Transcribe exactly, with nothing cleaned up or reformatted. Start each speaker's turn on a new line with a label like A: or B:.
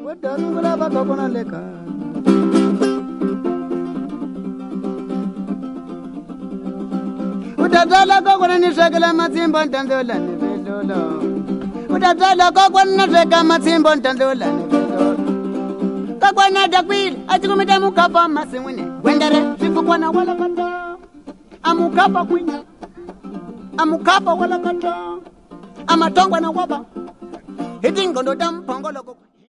A: Wadangula bakakona leka. Utatala kokona nishakela matsimbo ntandola nevedolo. Utatala kokona nishakela matsimbo ntandola nevedolo. Kakwana dakwili atikumita mukapa masimwine. Wendere shifukwana wala kata. Amukapa kwinya. Amukapa wala kata. Amatongwa na waba. Hiti ngondo dampongolo.